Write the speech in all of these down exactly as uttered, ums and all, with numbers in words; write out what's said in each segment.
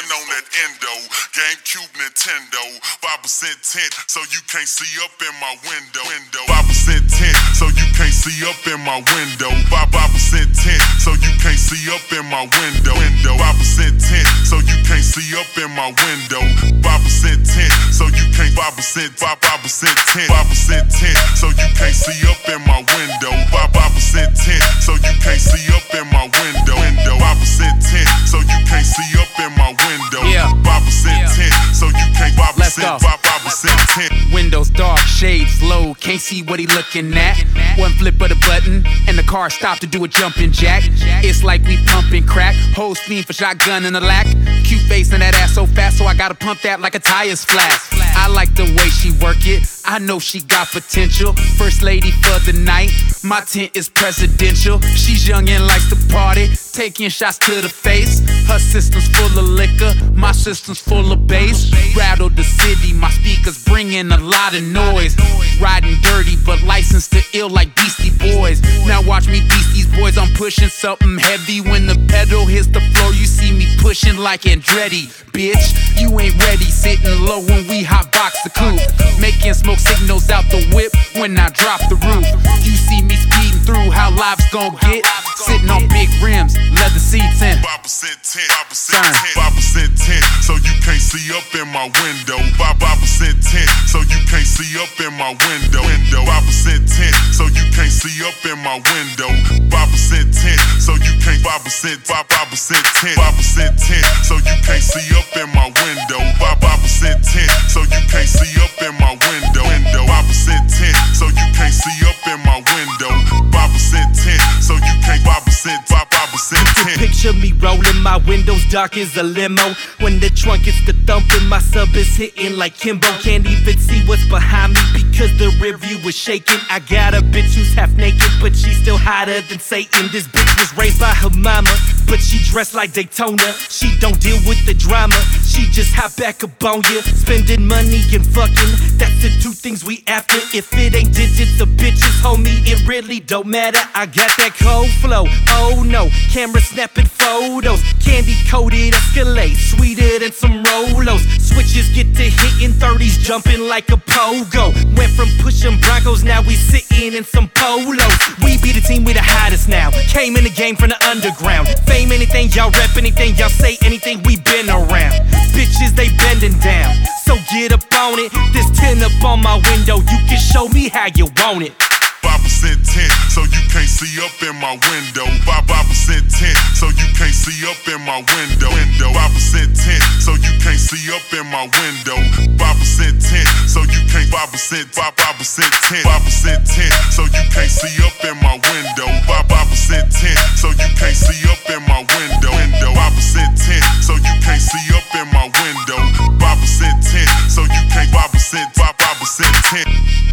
Stunting on that endo, GameCube, Nintendo. five percent tint, so you can't see up in my window. five percent tint, so you can't see up in my window. five percent tint, so you can't see up in my window. five percent tint, so you can't see up in my window. five percent tint, so you can't five percent five percent tint, five percent tint, so you can't see up in my window. five percent tint, so you can't see up in my window. five percent tint, so you can't see up in my window. Yeah. five percent tint, so you can't five percent five percent tint. Windows dark, shades low, can't see what he looking at. One flip of the button, and the car stopped to do a jumping jack. It's like we pumping crack, whole steam for shotgun in the lack. Cute face and that ass so fast, so I gotta pump that like a tire's flat. I like the way she work it, I know she got potential. First lady for the night, my tent is presidential. She's young and likes to party, taking shots to the face. Her system's full of liquor, my system's full of bass. Rattled the city, my speakers bringing a lot of noise. Riding dirty, but licensed to ill like Beastie Boys. Now watch me beast these boys, I'm pushing something heavy. When the pedal hits the floor, you see me pushing like Andretti. Bitch, you ain't ready, sitting low when we hotbox the coupe. Making smoke signals out the whip when I drop the roof. You see me speeding through, how life's gon' get. Sitting on big rims, leather seats in. five percent tint, five percent tint, five percent tint, so you can't see up in my window. five percent tint, so you can't see up in my window. five percent tint, so you can't see up in my window. five percent tint, so you can't five percent five percent tint, five percent tint, so you can't see up in my window. five percent tint, so you can't see up in my window. five percent tint, so you can't see up in my window. five percent tint, so you can't five percent five percent tint. Picture me rolling, my windows dark as a limo. When the trunk hits the thumping, my sub is hitting like Kimbo. Can't even see what's behind me because the rear view was shaking. I got a bitch who's half naked, but she's still hotter than Satan. This bitch was raised by her mama, but she dressed like Daytona. She don't deal with the drama, she just hop back up on you. Spending money and fucking, that's the two things we after. If it ain't digits or bitches, homie, it really don't matter. I got that cold flow, oh no, camera snapping photos. Candy coated Escalade, sweeter than some Rolos. Switches get to hitting thirties, jumping like a pogo. Went from pushing Broncos, now we sitting in some polos. We be the team, we the hottest now. Came in the game from the underground. Fame anything, y'all rep anything, y'all say anything, we been around. Bitches, they bending down, so get up on it. This tin up on my window, you can show me how you want it. five percent tint, so you can't see up in my window. five percent tint, so you can't see up in my window. five percent tint, so you can't see up in my window. five percent tint, so you can't five percent five percent tint, five percent tint, so you can't see up in my window. five percent tint, so you can't see up in my window. five percent tint, so you can't see up in my window. five percent tint, so you can't five percent five percent tint.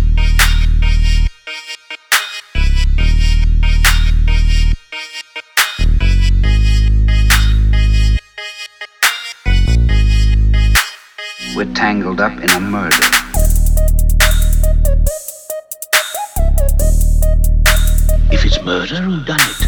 We're tangled up in a murder. If it's murder, who done it?